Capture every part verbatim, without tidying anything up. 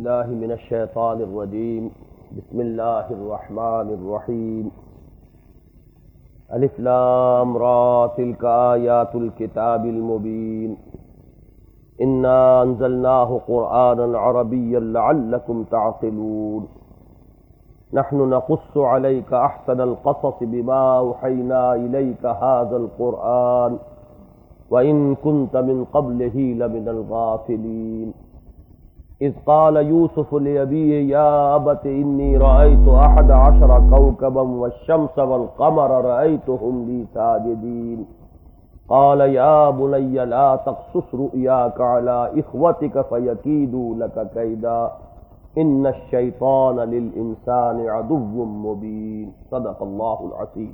باللہ من الشیطان الرجیم بسم اللہ الرحمن الرحیم الف لام را تلک آیات الکتاب المبین انا انزلناہ قرآنا عربیا لعلکم تعقلون نحن نقص علیک احسن القصص بما اوحینا الیک ھذا القرآن وَإِن كُنْتَ مِن قَبْلِهِ لَمِنَ الْغَافِلِينَ إِذْ قَالَ يُوسُفُ لِأَبِيهِ يَا أَبَتِ إِنِّي رَأَيْتُ أَحَدَ عَشَرَ كَوْكَبًا وَالشَّمْسَ وَالْقَمَرَ رَأَيْتُهُمْ لِي سَاجِدِينَ قَالَ يَا بُنَيَّ لَا تَقْصُصْ رُؤْيَاكَ عَلَى إِخْوَتِكَ فَيَكِيدُوا لَكَ كَيْدًا إِنَّ الشَّيْطَانَ لِلْإِنسَانِ عَدُوٌّ مُّبِينٌ صدق اللہ العظیم۔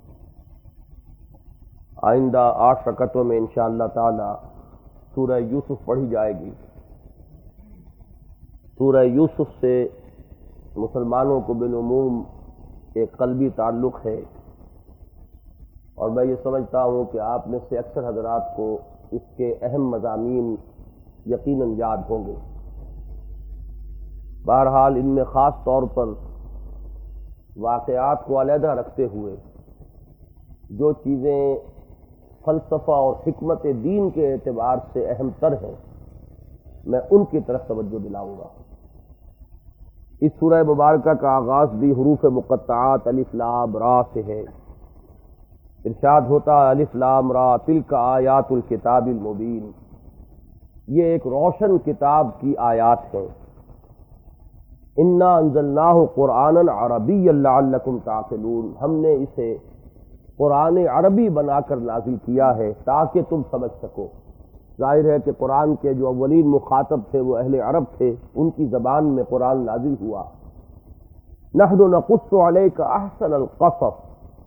آئندہ آٹھ رکعتوں میں انشاءاللہ تعالی سورہ یوسف پڑھی جائے گی۔ سورہ یوسف سے مسلمانوں کو بالعموم ایک قلبی تعلق ہے، اور میں یہ سمجھتا ہوں کہ آپ میں سے اکثر حضرات کو اس کے اہم مضامین یقیناً یاد ہوں گے۔ بہرحال ان میں خاص طور پر واقعات کو علیحدہ رکھتے ہوئے جو چیزیں فلسفہ اور حکمت دین کے اعتبار سے اہم تر ہیں، میں ان کی طرف توجہ دلاؤں گا۔ اس سورہ مبارکہ کا آغاز بھی حروف مقطعات الف لام را سے ہے۔ ارشاد ہوتا ہے الف لام را تلک آیات الکتاب المبین، یہ ایک روشن کتاب کی آیات ہیں۔ انا انزلناہ قرآنا عربیا لعلکم تعقلون، ہم نے اسے قرآن عربی بنا کر نازل کیا ہے تاکہ تم سمجھ سکو۔ ظاہر ہے کہ قرآن کے جو اولین مخاطب تھے وہ اہل عرب تھے، ان کی زبان میں قرآن نازل ہوا۔ نحن نقص علیک احسن القصص،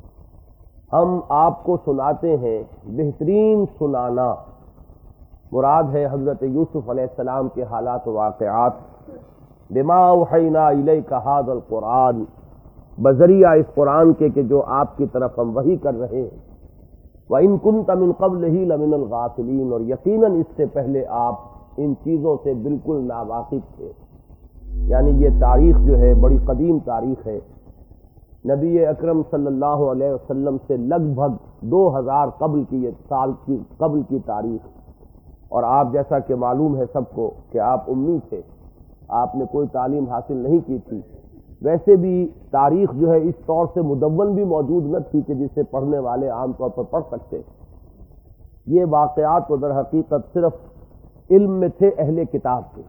ہم آپ کو سناتے ہیں بہترین سنانا، مراد ہے حضرت یوسف علیہ السلام کے حالات و واقعات۔ بما اوحینا الیک ھذا القرآن، بذریعہ اس قرآن کے کہ جو آپ کی طرف ہم وحی کر رہے ہیں۔ وَإِن كُنْتَ مِن قَبْلِهِ لَمِنَ الْغَافِلِينَ، اور یقیناً اس سے پہلے آپ ان چیزوں سے بالکل ناواقف تھے۔ یعنی یہ تاریخ جو ہے بڑی قدیم تاریخ ہے، نبی اکرم صلی اللہ علیہ وسلم سے لگ بھگ دو ہزار قبل کی یہ سال کی قبل کی تاریخ، اور آپ جیسا کہ معلوم ہے سب کو کہ آپ امی تھے، آپ نے کوئی تعلیم حاصل نہیں کی تھی۔ ویسے بھی تاریخ جو ہے اس طور سے مدون بھی موجود نہ تھی کہ جسے پڑھنے والے عام طور پر پڑھ سکتے۔ یہ واقعات تو در حقیقت صرف علم میں تھے اہل کتاب کے۔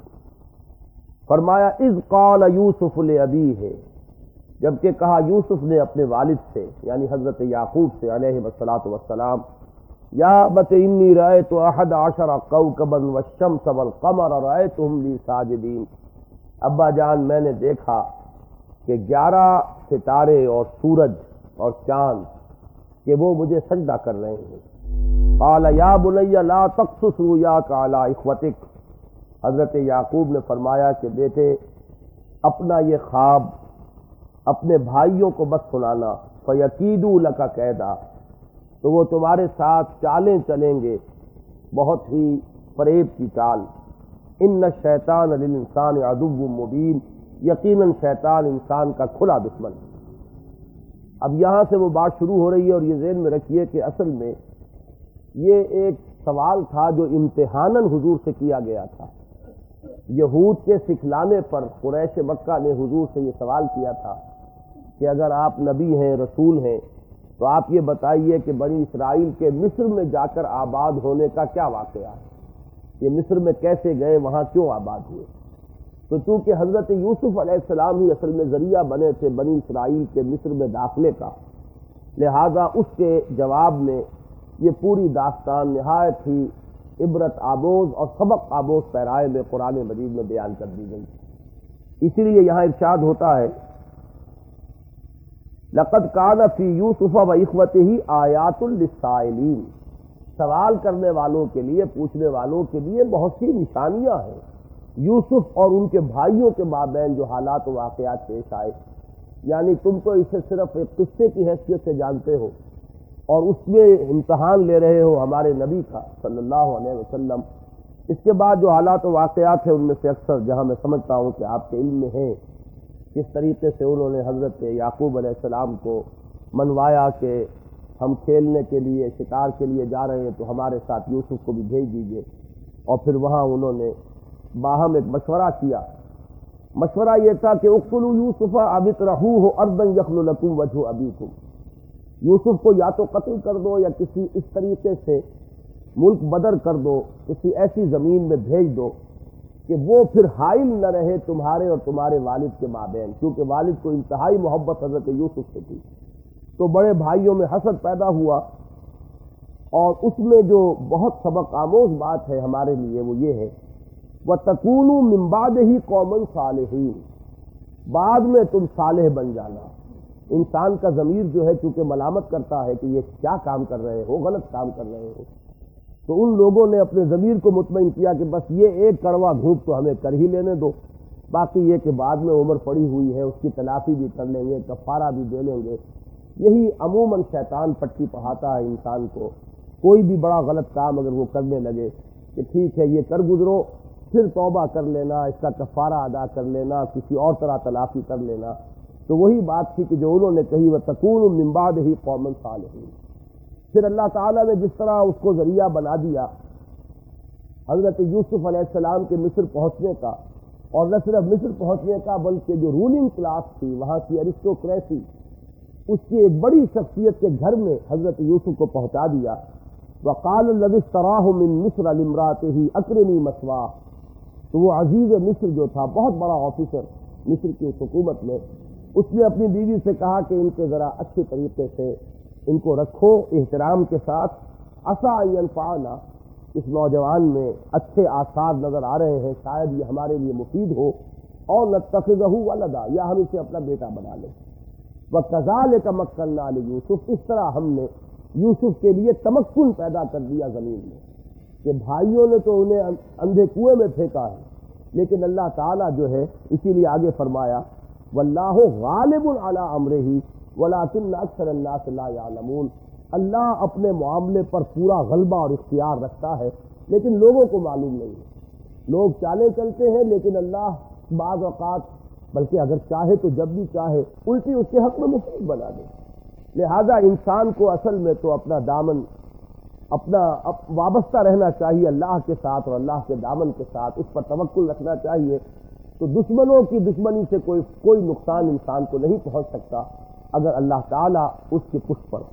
فرمایا اذ قال یوسف لابیہ، جبکہ کہا یوسف نے اپنے والد سے یعنی حضرت یعقوب سے علیہ الصلاۃ والسلام، یا ابت انی رأیت احد عشر کوکبا والشمس والقمر رأیتہم لی ساجدین، ابا جان میں نے دیکھا کہ گیارہ ستارے اور سورج اور چاند کہ وہ مجھے سجدہ کر رہے ہیں۔ قال یا بنی لا تقصص رؤیاک علی اخوتک، حضرت یعقوب نے فرمایا کہ بیٹے اپنا یہ خواب اپنے بھائیوں کو مت سنانا، فیکیدوا لک کیدا، تو وہ تمہارے ساتھ چالیں چلیں گے، بہت ہی فریب کی چال۔ ان الشیطان للانسان عدو مبین، یقیناً شیطان انسان کا کھلا دشمن ہے۔ اب یہاں سے وہ بات شروع ہو رہی ہے، اور یہ ذہن میں رکھیے کہ اصل میں یہ ایک سوال تھا جو امتحاناً حضور سے کیا گیا تھا۔ یہود کے سکھلانے پر قریش مکہ نے حضور سے یہ سوال کیا تھا کہ اگر آپ نبی ہیں، رسول ہیں، تو آپ یہ بتائیے کہ بنی اسرائیل کے مصر میں جا کر آباد ہونے کا کیا واقعہ ہے، یہ مصر میں کیسے گئے، وہاں کیوں آباد ہوئے؟ تو چونکہ حضرت یوسف علیہ السلام ہی اصل میں ذریعہ بنے تھے بنی اسرائیل کے مصر میں داخلے کا، لہذا اس کے جواب میں یہ پوری داستان نہایت ہی عبرت آموز اور سبق آموز پیرائے میں قرآن مجید میں بیان کر دی گئی۔ اسی لیے یہاں ارشاد ہوتا ہے لقد کان فی یوسف و اخوتہ آیات للسائلین، سوال کرنے والوں کے لیے، پوچھنے والوں کے لیے بہت سی نشانیاں ہیں یوسف اور ان کے بھائیوں کے مابین جو حالات و واقعات پیش آئے۔ یعنی تم تو اسے صرف ایک قصے کی حیثیت سے جانتے ہو، اور اس میں امتحان لے رہے ہو ہمارے نبی کا صلی اللہ علیہ وسلم، اس کے بعد جو حالات و واقعات ہیں ان میں سے اکثر جہاں میں سمجھتا ہوں کہ آپ کے علم میں ہیں، کس طریقے سے انہوں نے حضرت یعقوب علیہ السلام کو منوایا کہ ہم کھیلنے کے لیے، شکار کے لیے جا رہے ہیں تو ہمارے ساتھ یوسف کو بھی بھیج دیجیے، اور پھر وہاں انہوں نے باہم ایک مشورہ کیا۔ مشورہ یہ تھا کہ اقتلوا یوسف او اطرحوہ ارضا یخل لکم وجہ ابیکم، یوسف کو یا تو قتل کر دو یا کسی اس طریقے سے ملک بدر کر دو، کسی ایسی زمین میں بھیج دو کہ وہ پھر حائل نہ رہے تمہارے اور تمہارے والد کے مابین، کیونکہ والد کو انتہائی محبت حضرت یوسف سے تھی۔ تو بڑے بھائیوں میں حسد پیدا ہوا، اور اس میں جو بہت سبق آموز بات ہے ہمارے لیے وہ یہ ہے، وَتَكُونُوا مِن بَعْدِهِ قَوْمًا صَالِحِينَ، بعد میں تم صالح بن جانا۔ انسان کا ضمیر جو ہے چونکہ ملامت کرتا ہے کہ یہ کیا کام کر رہے ہو، غلط کام کر رہے ہو، تو ان لوگوں نے اپنے ضمیر کو مطمئن کیا کہ بس یہ ایک کڑوا گھونٹ تو ہمیں کر ہی لینے دو، باقی یہ کہ بعد میں عمر پڑی ہوئی ہے، اس کی تلافی بھی کر لیں گے، کفارہ بھی دے لیں گے۔ یہی عموماً شیطان پٹی پڑھاتا ہے انسان کو، کوئی بھی بڑا غلط کام اگر وہ کرنے لگے کہ ٹھیک ہے یہ کر گزرو، پھر توبہ کر لینا، اس کا کفارہ ادا کر لینا، کسی اور طرح تلافی کر لینا۔ تو وہی بات تھی کہ جو انہوں نے کہی وَتَكُونُوا مِن بَعْدِهِ قَوْمًا صَالِحِينَ۔ پھر اللہ تعالیٰ نے جس طرح اس کو ذریعہ بنا دیا حضرت یوسف علیہ السلام کے مصر پہنچنے کا، اور نہ صرف مصر پہنچنے کا بلکہ جو رولنگ کلاس تھی وہاں کی ایرسٹوکریسی، اس کی ایک بڑی شخصیت کے گھر میں حضرت یوسف کو پہنچا دیا۔ وَقَالَ الَّذِي اشْتَرَاهُ مِن مِصْرَ لِامْرَأَتِهِ أَكْرِمِي مَثْوَاهُ، تو وہ عزیز مصر جو تھا، بہت بڑا آفیسر مصر کی اس حکومت میں، اس نے اپنی بیوی سے کہا کہ ان کے ذرا اچھے طریقے سے ان کو رکھو، احترام کے ساتھ، عسیٰ ان ینفعنا، اس نوجوان میں اچھے آثار نظر آ رہے ہیں، شاید یہ ہمارے لیے مفید ہو، اور نتخذہ ولدا، یا ہم اسے اپنا بیٹا بنا لیں۔ وَكَذَلِكَ مَكَّنَّا لِيُوسُف، اس طرح ہم نے یوسف کے لیے تمکن پیدا کر دیا زمین میں، کہ بھائیوں نے تو انہیں اندھے کنویں میں پھینکا ہے، لیکن اللہ تعالیٰ جو ہے، اسی لیے آگے فرمایا وَاللَّهُ غَالِبٌ عَلَىٰ أَمْرِهِ وَلَٰكِنَّ أَكْثَرَ النَّاسِ لَا يَعْلَمُونَ، اللہ اپنے معاملے پر پورا غلبہ اور اختیار رکھتا ہے، لیکن لوگوں کو معلوم نہیں ہے۔ لوگ چالیں چلتے ہیں، لیکن اللہ بعض اوقات بلکہ اگر چاہے تو جب بھی چاہے الٹی اس کے حق میں مفید بنا دے۔ لہذا انسان کو اصل میں تو اپنا دامن، اپنا وابستہ رہنا چاہیے اللہ کے ساتھ، اور اللہ کے دامن کے ساتھ اس پر توکل رکھنا چاہیے، تو دشمنوں کی دشمنی سے کوئی کوئی نقصان انسان کو نہیں پہنچ سکتا اگر اللہ تعالیٰ اس کی پشت پر۔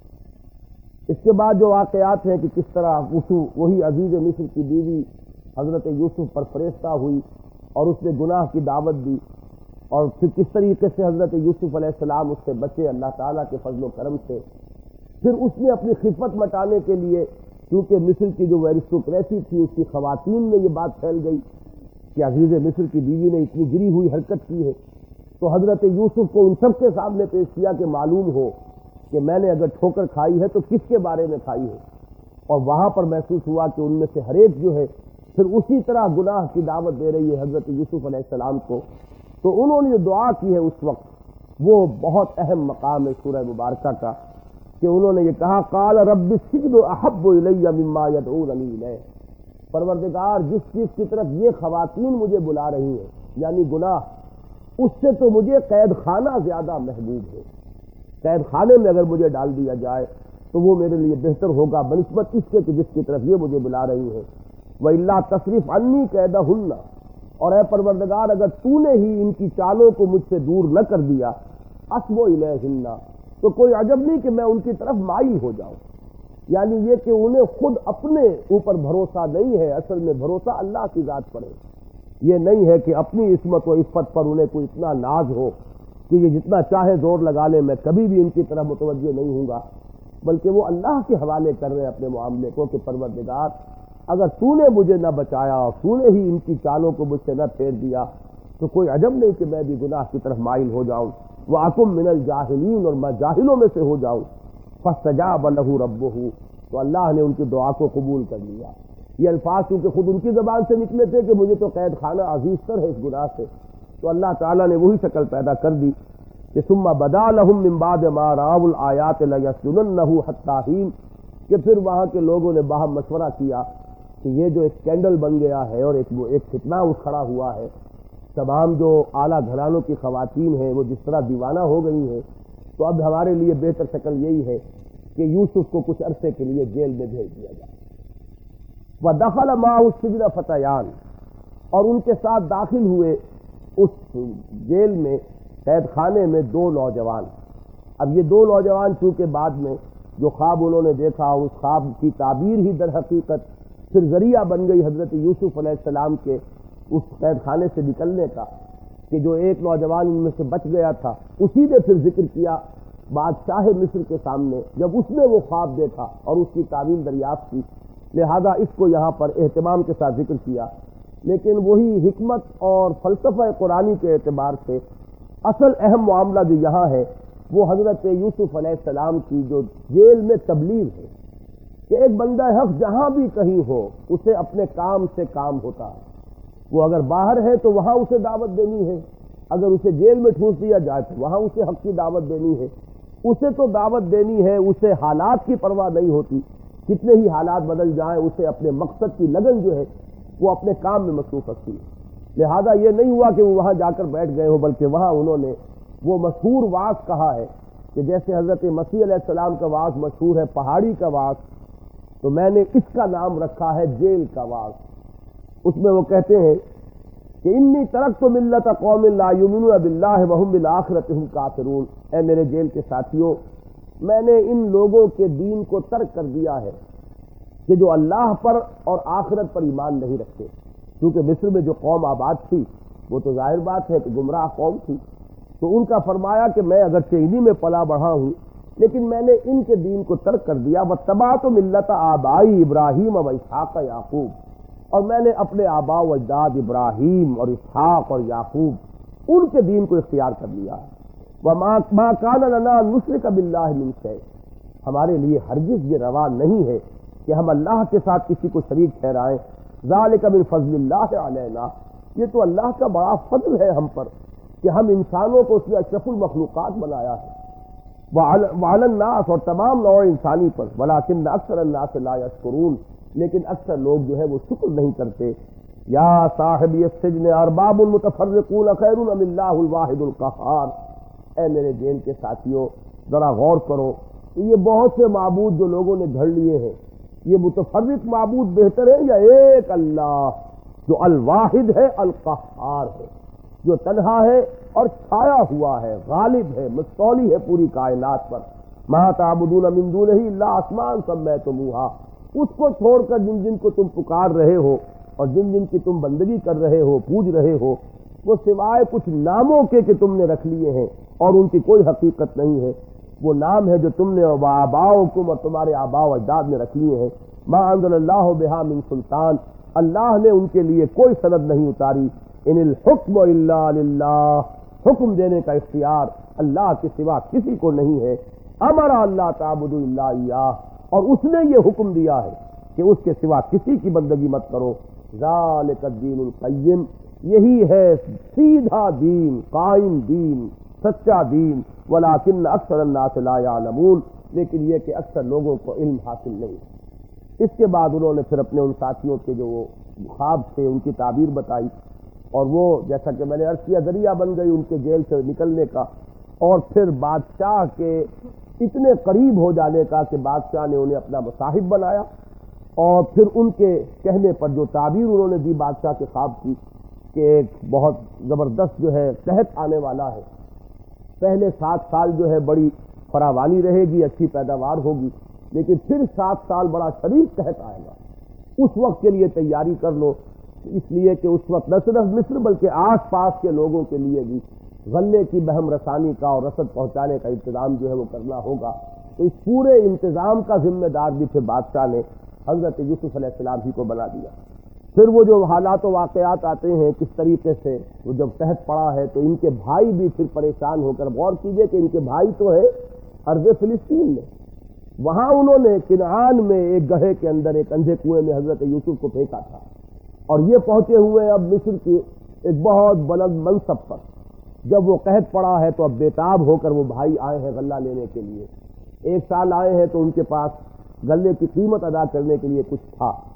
اس کے بعد جو واقعات ہیں کہ کس طرح وہی عزیز مصر کی بیوی حضرت یوسف پر فریفتہ ہوئی اور اس نے گناہ کی دعوت دی، اور پھر کس طریقے سے حضرت یوسف علیہ السلام اس سے بچے اللہ تعالیٰ کے فضل و کرم سے۔ پھر اس نے اپنی خفت مٹانے کے لیے، کیونکہ مصر کی جو ایرسٹوکریسی تھی اس کی خواتین میں یہ بات پھیل گئی کہ عزیز مصر کی بیوی نے اتنی گری ہوئی حرکت کی ہے، تو حضرت یوسف کو ان سب کے سامنے پیش کیا کہ معلوم ہو کہ میں نے اگر ٹھوکر کھائی ہے تو کس کے بارے میں کھائی ہے، اور وہاں پر محسوس ہوا کہ ان میں سے ہر ایک جو ہے پھر اسی طرح گناہ کی دعوت دے رہی ہے حضرت یوسف علیہ السلام کو۔ تو انہوں نے جو دعا کی ہے اس وقت، وہ بہت اہم مقام ہے سورہ مبارکہ کا، کہ انہوں نے یہ کہا قال رب السجن احب الی مما یدعوننی الیہ، پروردگار جس چیز کی طرف یہ خواتین مجھے بلا رہی ہیں یعنی گناہ، اس سے تو مجھے قید خانہ زیادہ محبوب ہے، قید خانے میں اگر مجھے ڈال دیا جائے تو وہ میرے لیے بہتر ہوگا بنسبت اس کے کہ جس کی طرف یہ مجھے بلا رہی ہیں۔ وَإِلَّا تَصْرِفْ عَنِّي كَيْدَهُنَّ، اور اے پروردگار اگر تو نے ہی ان کی چالوں کو مجھ سے دور نہ کر دیا، أَصْبُ إِلَيْهِنَّ، تو کوئی عجب نہیں کہ میں ان کی طرف مائل ہو جاؤں۔ یعنی یہ کہ انہیں خود اپنے اوپر بھروسہ نہیں ہے، اصل میں بھروسہ اللہ کی ذات پر ہے۔ یہ نہیں ہے کہ اپنی عصمت و عفت پر انہیں کوئی اتنا ناز ہو کہ یہ جتنا چاہے زور لگا لے میں کبھی بھی ان کی طرف متوجہ نہیں ہوں گا، بلکہ وہ اللہ کے حوالے کر رہے ہیں اپنے معاملے کو کہ پروردگار اگر تو نے مجھے نہ بچایا اور تو نے ہی ان کی چالوں کو مجھ سے نہ پھیر دیا تو کوئی عجب نہیں کہ میں بھی گناہ کی طرف مائل ہو جاؤں۔ وَأَكُن مِّنَ الْجَاهِلِينَ، اور میں جاہلوں میں سے ہو جاؤں۔ فَاسْتَجَابَ لَهُ رَبُّهُ، تو اللہ نے ان کی دعا کو قبول کر لیا۔ یہ الفاظ کیونکہ خود ان کی زبان سے نکلے تھے کہ مجھے تو قید خانہ عزیز تر ہے اس گناہ سے، تو اللہ تعالیٰ نے وہی شکل پیدا کر دی کہ ثم بدا لهم من بعد ما رأوا الآیات لیسجننہ حتی حین، کہ پھر وہاں کے لوگوں نے باہم مشورہ کیا کہ یہ جو ایک کینڈل بن گیا ہے اور ایک وہ ایک فتنہ اٹھ کھڑا ہوا ہے، تمام جو اعلیٰ گھرانوں کی خواتین ہیں وہ جس طرح دیوانہ ہو گئی ہیں، تو اب ہمارے لیے بہتر شکل یہی ہے کہ یوسف کو کچھ عرصے کے لیے جیل میں بھیج دیا جائے۔ وَدَخَلَ مَعَهُ السِّجْنَ فَتَيَانِ، اور ان کے ساتھ داخل ہوئے اس جیل میں، قید خانے میں، دو نوجوان۔ اب یہ دو نوجوان چونکہ بعد میں جو خواب انہوں نے دیکھا، اس خواب کی تعبیر ہی در حقیقت پھر ذریعہ بن گئی حضرت یوسف علیہ السلام کے اس قید خانے سے نکلنے کا، کہ جو ایک نوجوان ان میں سے بچ گیا تھا، اسی نے پھر ذکر کیا بادشاہ مصر کے سامنے جب اس نے وہ خواب دیکھا اور اس کی تعبیر دریافت کی، لہذا اس کو یہاں پر اہتمام کے ساتھ ذکر کیا۔ لیکن وہی حکمت اور فلسفہ قرآنی کے اعتبار سے اصل اہم معاملہ جو یہاں ہے وہ حضرت یوسف علیہ السلام کی جو جیل میں تبلیغ ہے، کہ ایک بندہ حق جہاں بھی کہیں ہو اسے اپنے کام سے کام ہوتا ہے۔ وہ اگر باہر ہے تو وہاں اسے دعوت دینی ہے، اگر اسے جیل میں ٹھونس دیا جائے تو وہاں اسے حق کی دعوت دینی ہے۔ اسے تو دعوت دینی ہے، اسے حالات کی پرواہ نہیں ہوتی، کتنے ہی حالات بدل جائیں، اسے اپنے مقصد کی لگن جو ہے وہ اپنے کام میں مصروف رکھتی ہے۔ لہذا یہ نہیں ہوا کہ وہ وہاں جا کر بیٹھ گئے ہو، بلکہ وہاں انہوں نے وہ مشہور واعظ کہا ہے کہ جیسے حضرت مسیح علیہ السلام کا واعظ مشہور ہے پہاڑی کا واعظ، تو میں نے اس کا نام رکھا ہے جیل کا واعظ۔ اس میں وہ کہتے ہیں کہ انی ترکت ملت قوم لا یؤمنون باللہ وہم بالآخرۃ هم کافرون، اے میرے جیل کے ساتھیوں، میں نے ان لوگوں کے دین کو ترک کر دیا ہے کہ جو اللہ پر اور آخرت پر ایمان نہیں رکھتے، کیونکہ مصر میں جو قوم آباد تھی وہ تو ظاہر بات ہے کہ گمراہ قوم تھی، تو ان کا فرمایا کہ میں اگرچہ انہی میں پلا بڑھا ہوں لیکن میں نے ان کے دین کو ترک کر دیا۔ واتبعت ملت آبائی ابراہیم و اسحاق یعقوب، اور میں نے اپنے آبا و اجداد ابراہیم اور اسحاق اور یعقوب ان کے دین کو اختیار کر لیا ہے۔ وما ما کان لنا نشرک باللہ من شیء، ہمارے لیے ہرگز یہ روا نہیں ہے کہ ہم اللہ کے ساتھ کسی کو شریک ٹھہرائیں۔ ذالک من فضل اللہ علینا، یہ تو اللہ کا بڑا فضل ہے ہم پر کہ ہم انسانوں کو اس نے اشرف المخلوقات بنایا ہے، وعلی الناس، اور تمام نوع انسانی پر، ولکن اکثر الناس لا یشکرون، لیکن اکثر لوگ جو ہے وہ شکر نہیں کرتے۔ یا صاحبی السجن ارباب متفرقون خیر ام اللہ الواحد القہار، اے میرے جیل کے ساتھیوں ذرا غور کرو، یہ بہت سے معبود جو لوگوں نے گھڑ لیے ہیں، یہ متفرق معبود بہتر ہے یا ایک اللہ جو الواحد ہے، القہار ہے، جو تنہا ہے اور چھایا ہوا ہے، غالب ہے، مستولی ہے پوری کائنات پر۔ ما تعبدون من دونہ الا اسماء سمیتموہا، اس کو چھوڑ کر جن جن کو تم پکار رہے ہو اور جن جن کی تم بندگی کر رہے ہو، پوج رہے ہو، وہ سوائے کچھ ناموں کے کہ تم نے رکھ لیے ہیں اور ان کی کوئی حقیقت نہیں ہے۔ وہ نام ہے جو تم نے آباؤکم، اور تمہارے آباء و اجداد نے رکھ لیے ہیں۔ ما انزل اللہ بہا من سلطان، اللہ نے ان کے لیے کوئی سند نہیں اتاری۔ ان الحکم الا للہ، حکم دینے کا اختیار اللہ کے سوا کسی کو نہیں ہے۔ امر اللہ تعبدوا الا ایاہ، اور اس نے یہ حکم دیا ہے کہ اس کے سوا کسی کی بندگی مت کرو۔ ذالک الدین القیم، یہی ہے سیدھا دین، قائم دین، سچا دین۔ ولکن اکثر الناس لا یعلمون، لیکن یہ کہ اکثر لوگوں کو علم حاصل نہیں۔ اس کے بعد انہوں نے پھر اپنے ان ساتھیوں کے جو وہ خواب تھے ان کی تعبیر بتائی، اور وہ جیسا کہ میں نے عرض کیا ذریعہ بن گئی ان کے جیل سے نکلنے کا، اور پھر بادشاہ کے اتنے قریب ہو جانے کا کہ بادشاہ نے انہیں اپنا مصاحب بنایا، اور پھر ان کے کہنے پر جو تعبیر انہوں نے دی بادشاہ کے خواب کی کہ ایک بہت زبردست جو ہے قحط آنے والا ہے، پہلے سات سال جو ہے بڑی فراوانی رہے گی، اچھی پیداوار ہوگی، لیکن پھر سات سال بڑا شدید قحط آئے گا، اس وقت کے لیے تیاری کر لو، اس لیے کہ اس وقت نہ صرف مصر بلکہ آس پاس کے لوگوں کے لیے بھی غلے کی بہم رسانی کا اور رسد پہنچانے کا انتظام جو ہے وہ کرنا ہوگا۔ تو اس پورے انتظام کا ذمہ دار بھی پھر بادشاہ نے حضرت یوسف علیہ السلام ہی کو بنا دیا۔ پھر وہ جو حالات و واقعات آتے ہیں کس طریقے سے وہ جب قحط پڑا ہے تو ان کے بھائی بھی پھر پریشان ہو کر، غور کیجئے کہ ان کے بھائی تو ہے ارض فلسطین میں، وہاں انہوں نے کنعان میں ایک گڑھے کے اندر ایک اندھے کنویں میں حضرت یوسف کو پھینکا تھا، اور یہ پہنچے ہوئے اب مصر کی ایک بہت بلند منصب پر۔ جب وہ قحط پڑا ہے تو اب بےتاب ہو کر وہ بھائی آئے ہیں غلہ لینے کے لیے، ایک سال آئے ہیں تو ان کے پاس غلے کی قیمت ادا کرنے کے لیے کچھ تھا۔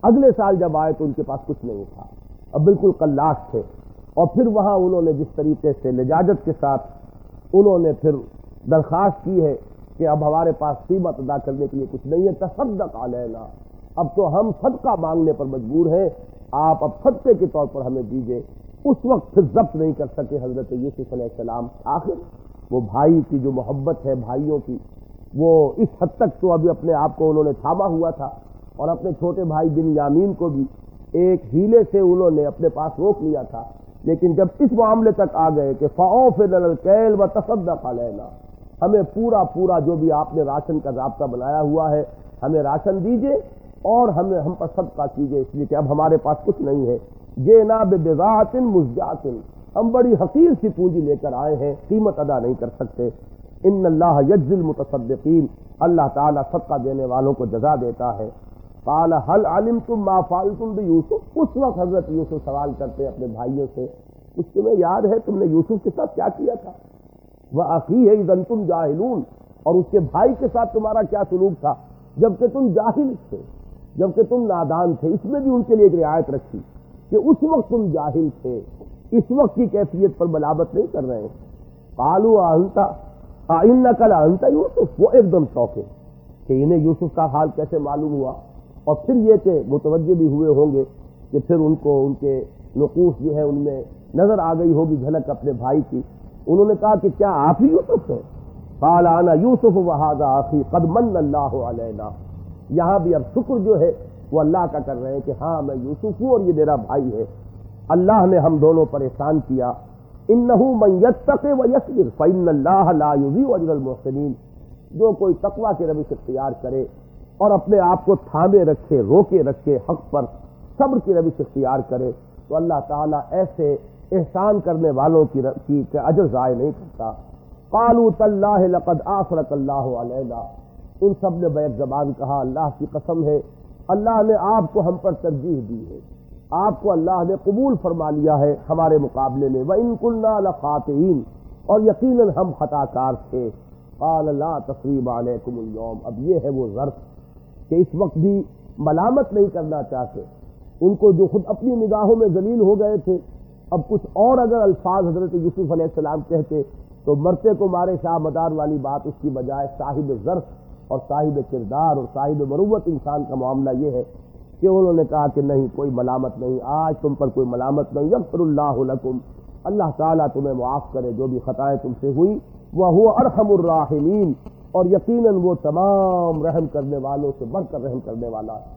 اگلے سال جب آئے تو ان کے پاس کچھ نہیں تھا، اب بالکل قلاش تھے، اور پھر وہاں انہوں نے جس طریقے سے لجاجت کے ساتھ انہوں نے پھر درخواست کی ہے کہ اب ہمارے پاس قیمت ادا کرنے کے لیے کچھ نہیں ہے، تصدق علینا، اب تو ہم صدقہ مانگنے پر مجبور ہیں، آپ اب صدقے کے طور پر ہمیں دیجئے۔ اس وقت پھر ضبط نہیں کر سکے حضرت یوسف علیہ السلام، آخر وہ بھائی کی جو محبت ہے بھائیوں کی، وہ اس حد تک تو ابھی اپنے آپ کو انہوں نے تھاما ہوا تھا، اور اپنے چھوٹے بھائی بن یامین کو بھی ایک ہیلے سے انہوں نے اپنے پاس روک لیا تھا، لیکن جب اس معاملے تک آ گئے کہ فَأَوْفِ لَنَا الْكَيْلَ وَتَصَدَّقْ عَلَيْنَا، ہمیں پورا پورا جو بھی آپ نے راشن کا ضابطہ بنایا ہوا ہے ہمیں راشن دیجئے اور ہمیں ہم پر صدقہ کیجئے، اس لیے کہ اب ہمارے پاس کچھ نہیں ہے، جئنا ببضاعۃ مزجاۃ، ہم بڑی حقیر سی پونجی لے کر آئے ہیں، قیمت ادا نہیں کر سکتے۔ ان اللہ یجزی المتصدقین، اللہ تعالیٰ صدقہ دینے والوں کو جزا دیتا ہے۔ قال هل علمتم ما فعلتم بيوسف، اس وقت حضرت یوسف سوال کرتے ہیں اپنے بھائیوں سے، کچھ تمہیں یاد ہے تم نے یوسف کے ساتھ کیا کیا تھا؟ وَأَخِيهِ إِذْ أَنْتُمْ جَاهِلُونَ، اور اس کے بھائی کے ساتھ تمہارا کیا سلوک تھا جبکہ تم جاہل تھے، جبکہ تم نادان تھے۔ اس میں بھی ان کے لیے ایک رعایت رکھی کہ اس وقت تم جاہل تھے، اس وقت کی کیفیت پر ملامت نہیں کر رہے ہیں۔ قالوا أَنْتَ أَإِنَّكَ لَأَنْتَ یوسف، وہ ایک دم چوکے کہ انہیں یوسف کا حال کیسے معلوم ہوا، اور پھر یہ کہ متوجہ بھی ہوئے ہوں گے کہ پھر ان کو ان کے نقوش جو ہے ان میں نظر آ گئی ہوگی جھلک اپنے بھائی کی۔ انہوں نے کہا کہ کیا آپ ہی یوسف ہیں؟ قال انا یوسف وہذا اخی قد من اللہ علینا، یہاں بھی اب شکر جو ہے وہ اللہ کا کر رہے ہیں کہ ہاں میں یوسف ہوں اور یہ میرا بھائی ہے، اللہ نے ہم دونوں پر احسان کیا۔ انہ من یتق ویصبر فان اللہ لا یضیع اجر المحسنین، جو کوئی تقوی کی روش اختیار کرے اور اپنے آپ کو تھامے رکھے، روکے رکھے، حق پر صبر کی روش اختیار کرے تو اللہ تعالیٰ ایسے احسان کرنے والوں کی کی کہ اجر ضائع نہیں کرتا۔ قالوا تاللہ لقد آثرک اللہ علینا، ان سب نے بیک زبان کہا اللہ کی قسم ہے اللہ نے آپ کو ہم پر ترجیح دی ہے، آپ کو اللہ نے قبول فرما لیا ہے ہمارے مقابلے میں۔ وَإِن كُنَّا لَخَاطِئِينَ، اور یقیناً ہم خطا کار تھے۔ قال لا تثریب علیکم اليوم، اب یہ ہے وہ ظرف کہ اس وقت بھی ملامت نہیں کرنا چاہتے، ان کو جو خود اپنی نگاہوں میں ذلیل ہو گئے تھے، اب کچھ اور اگر الفاظ حضرت یوسف علیہ السلام کہتے تو مرتے کو مارے شاہ مدار والی بات، اس کی بجائے صاحب ظرف اور صاحب کردار اور صاحب مروت انسان کا معاملہ یہ ہے کہ انہوں نے کہا کہ نہیں کوئی ملامت نہیں، آج تم پر کوئی ملامت نہیں، یغفر اللہ لکم، اللہ تعالیٰ تمہیں معاف کرے جو بھی خطائیں تم سے ہوئی، وہو ارحم الراحمین، اور یقیناً وہ تمام رحم کرنے والوں سے بڑھ کر رحم کرنے والا ہے۔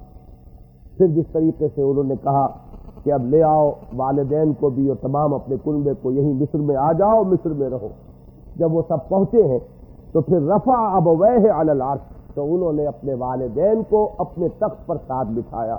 پھر جس طریقے سے انہوں نے کہا کہ اب لے آؤ والدین کو بھی اور تمام اپنے کنبے کو، یہیں مصر میں آ جاؤ، مصر میں رہو۔ جب وہ سب پہنچے ہیں تو پھر رفع ابویہ علی العرش، تو انہوں نے اپنے والدین کو اپنے تخت پر ساتھ بٹھایا،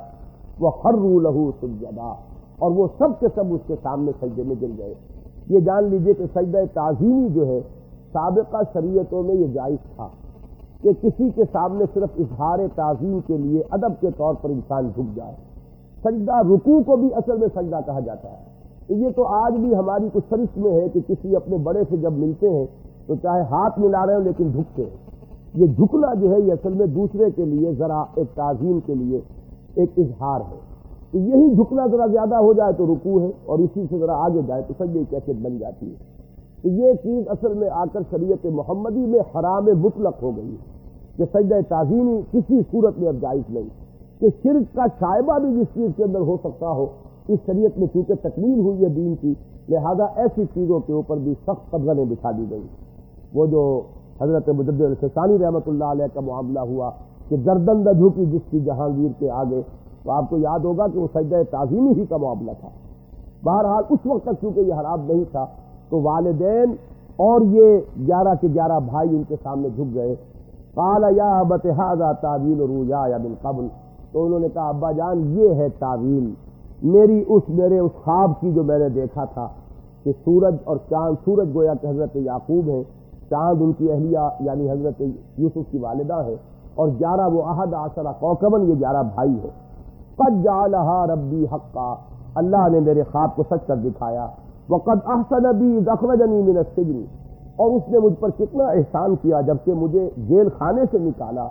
وخروا لہ سجدا، اور وہ سب کے سب اس کے سامنے سجدے میں گر گئے۔ یہ جان لیجئے کہ سجدہ تعظیمی جو ہے سابقہ شریعتوں میں یہ جائز تھا کہ کسی کے سامنے صرف اظہار تعظیم کے لیے ادب کے طور پر انسان جھک جائے۔ سجدہ رکوع کو بھی اصل میں سجدہ کہا جاتا ہے۔ یہ تو آج بھی ہماری کچھ فرشت میں ہے کہ کسی اپنے بڑے سے جب ملتے ہیں تو چاہے ہاتھ ملا رہے ہوں لیکن جھکتے ہیں۔ یہ جھکنا جو ہے یہ اصل میں دوسرے کے لیے ذرا ایک تعظیم کے لیے ایک اظہار ہے۔ تو یہی جھکنا ذرا زیادہ ہو جائے تو رکوع ہے، اور اسی سے ذرا آگے جائے تو سجدے کی کیفیت بن جاتی ہے۔ تو یہ چیز اصل میں آ کر شریعت محمدی میں حرام مطلق ہو گئی ہے کہ سجدہ تعظیمی کسی صورت میں اب جائز نہیں، کہ شرک کا شائبہ بھی جس چیز کے اندر ہو سکتا ہو، اس شریعت میں چونکہ تکمیل ہوئی ہے دین کی، لہذا ایسی چیزوں کے اوپر بھی سخت قدغنیں بچھا دی گئی۔ وہ جو حضرت مجدد الفسانی رحمۃ اللہ علیہ کا معاملہ ہوا کہ گردن نہ جھکی جس کی جہانگیر کے آگے، تو آپ کو یاد ہوگا کہ وہ سجدہ تعظیمی ہی کا معاملہ تھا۔ بہرحال اس وقت تک چونکہ یہ حرام نہیں تھا تو والدین اور یہ گیارہ کے گیارہ بھائی ان کے سامنے جھک گئے۔ قال یا ابت ھذا تعویل رؤیایا من قبل، تو انہوں نے کہا ابا جان یہ ہے تعویل میری اس میرے اس خواب کی جو میں نے دیکھا تھا کہ سورج اور چاند، سورج گویا کہ حضرت یعقوب ہیں، چاند ان کی اہلیہ یعنی حضرت یوسف کی والدہ ہے، اور گیارہ وہ احد عشرہ کوكباً، یہ گیارہ بھائی ہیں۔ قد جعلها ربی حقا، اللہ نے میرے خواب کو سچ کر دکھایا۔ وقد احسن بی اذ اخرجنی من السجن، اور اس نے مجھ پر کتنا احسان کیا جبکہ مجھے جیل خانے سے نکالا۔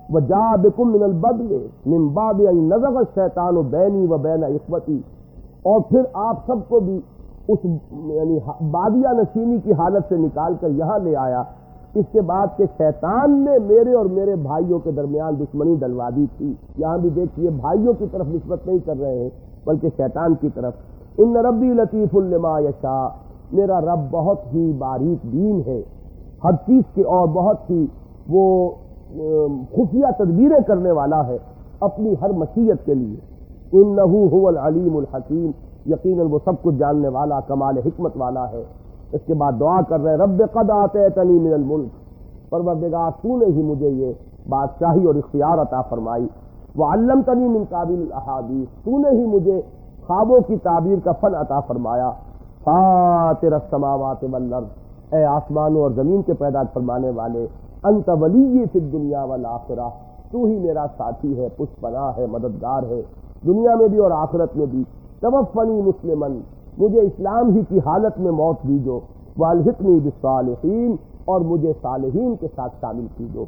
وجاء بكم من البدو من بعد ان نزغ الشیطان بینی و بین اخوتی، اور پھر آپ سب کو بھی اس یعنی بادیہ نشینی کی حالت سے نکال کر یہاں لے آیا، اس کے بعد کہ شیطان نے میرے اور میرے بھائیوں کے درمیان دشمنی ڈلوا دی تھی۔ یہاں بھی دیکھیے بھائیوں کی طرف نسبت نہیں کر رہے ہیں بلکہ شیطان کی طرف۔ ان ربی لطیف لما یشاء، میرا رب بہت ہی باریک بین ہے ہر چیز کے، اور بہت ہی وہ خفیہ تدبیریں کرنے والا ہے اپنی ہر مشیت کے لیے۔ انہ هو العلیم الحکیم، یقیناً وہ سب کچھ جاننے والا کمال حکمت والا ہے۔ اس کے بعد دعا کر رہے ہیں رب قد آتیتنی من الملک، پروردگار تو نے ہی مجھے یہ بادشاہی اور اختیار عطا فرمائی، وعلمتنی من تعبیر الاحادیث، تو نے ہی مجھے خوابوں کی تعبیر کا فن عطا فرمایا، فاطر السماوات والارض، اے آسمانوں اور زمین کے پیدا فرمانے والے، انت ولی فی الدنیا والآخرہ، تو ہی میرا ساتھی ہے، پشت پناہ ہے، مددگار ہے، دنیا میں بھی اور آخرت میں بھی۔ توفنی مسلمن، مجھے اسلام ہی کی حالت میں موت دیجو، والحقنی بالصالحین، اور مجھے صالحین کے ساتھ شامل کیجو۔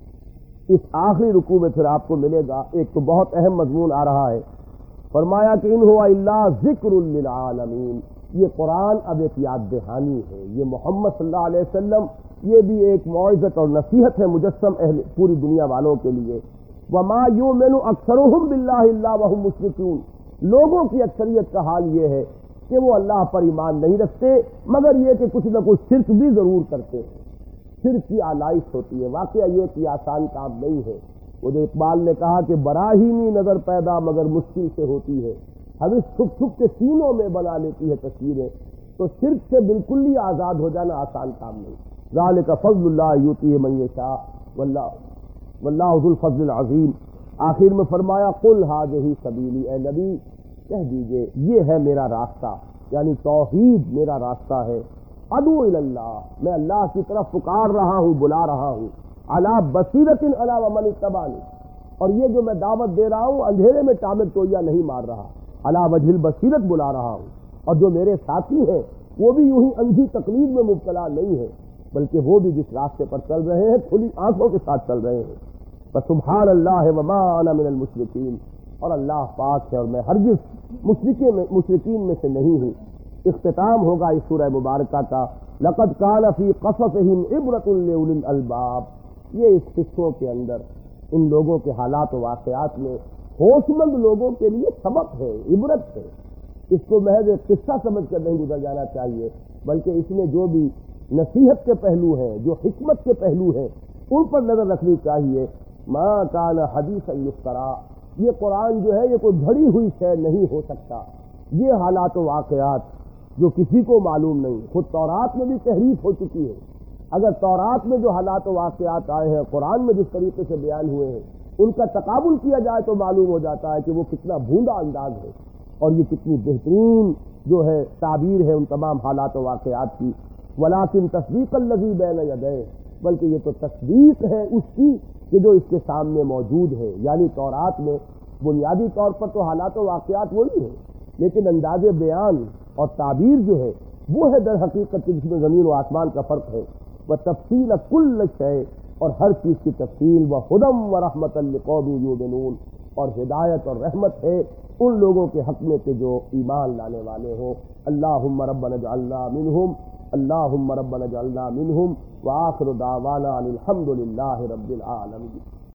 اس آخری رکوع میں پھر آپ کو ملے گا ایک تو بہت اہم مضمون آ رہا ہے، فرمایا کہ ان ہوا الا ذکر للعالمین، یہ قرآن اب ایک یاد دہانی ہے، یہ محمد صلی اللہ علیہ وسلم یہ بھی ایک موعظت اور نصیحت ہے مجسم اہل پوری دنیا والوں کے لیے۔ وما یؤمن اکثرهم باللہ الا وهم مشرکون، لوگوں کی اکثریت کا حال یہ ہے کہ وہ اللہ پر ایمان نہیں رکھتے مگر یہ کہ کچھ نہ کچھ شرک بھی ضرور کرتے ہیں، شرک کی آلائش ہوتی ہے۔ واقعہ یہ کہ آسان کام نہیں ہے، وہ جو اقبال نے کہا کہ براہیمی نظر پیدا مگر مشکل سے ہوتی ہے، حوث چھپ چھپ کے سینوں میں بنا لیتی ہے تصویریں، تو شرک سے بالکل ہی آزاد ہو جانا آسان کام نہیں۔ ذالک فضل اللہ یؤتیہ من یشاء واللہ واللہ ذو الفضل العظیم۔ آخر میں فرمایا قل ھذہ سبیلی، اے نبی کہہ دیجئے یہ ہے میرا راستہ، یعنی توحید میرا راستہ ہے، ادعو الی اللہ، میں اللہ کی طرف پکار رہا ہوں، بلا رہا ہوں، علی بصیرۃ انا ومن اتبعنی، اور یہ جو میں دعوت دے رہا ہوں اندھیرے میں ٹامر ٹوئیا نہیں مار رہا، علی وجہ البصیرت بلا رہا ہوں، اور جو میرے ساتھی ہیں وہ بھی یوں ہی اندھی تقلید میں مبتلا نہیں ہے بلکہ وہ بھی جس راستے پر چل رہے ہیں کھلی آنکھوں کے ساتھ چل رہے ہیں۔ فسبحان اللہ وما انا من المشرکین، اور اللہ پاک ہے اور میں ہرگز مشرکین میں مشرکین میں سے نہیں ہوں۔ اختتام ہوگا اس سورہ مبارکہ کا لقد کان فی قصصہم عبرۃ لاولی الالباب، یہ اس قصوں کے اندر ان لوگوں کے حالات و واقعات میں ہوش مند لوگوں کے لیے سبق ہے، عبرت ہے۔ اس کو محض ایک قصہ سمجھ کر نہیں گزر جانا چاہیے بلکہ اس میں جو بھی نصیحت کے پہلو ہیں، جو حکمت کے پہلو ہیں، ان پر نظر رکھنی چاہیے۔ ما کان حدیثا یفترا، یہ قرآن جو ہے یہ کوئی گھڑی ہوئی شے نہیں ہو سکتا، یہ حالات و واقعات جو کسی کو معلوم نہیں، خود تورات میں بھی تحریف ہو چکی ہے۔ اگر تورات میں جو حالات و واقعات آئے ہیں قرآن میں جس طریقے سے بیان ہوئے ہیں ان کا تقابل کیا جائے تو معلوم ہو جاتا ہے کہ وہ کتنا بھونڈا انداز ہے اور یہ کتنی بہترین جو ہے تعبیر ہے ان تمام حالات و واقعات کی۔ ولیکن تصدیق الذی بین یدیہ، بلکہ یہ تو تصدیق ہے اس کی کہ جو اس کے سامنے موجود ہے، یعنی تورات میں بنیادی طور پر تو حالات و واقعات وہی ہیں لیکن انداز بیان اور تعبیر جو ہے وہ ہے در حقیقت جس میں زمین و آسمان کا فرق ہے۔ وتفصیل کل شیء، اور ہر چیز کی تفصیل، وہدی ورحمۃ لقوم یؤمنون، اور ہدایت اور رحمت ہے ان لوگوں کے حق میں کہ جو ایمان لانے والے ہوں۔ اللہم ربنا اجعلنا منہم، اللہم ربنا اجعلنا منہم، وآخر دعوانا ان الحمد للہ رب العالمین۔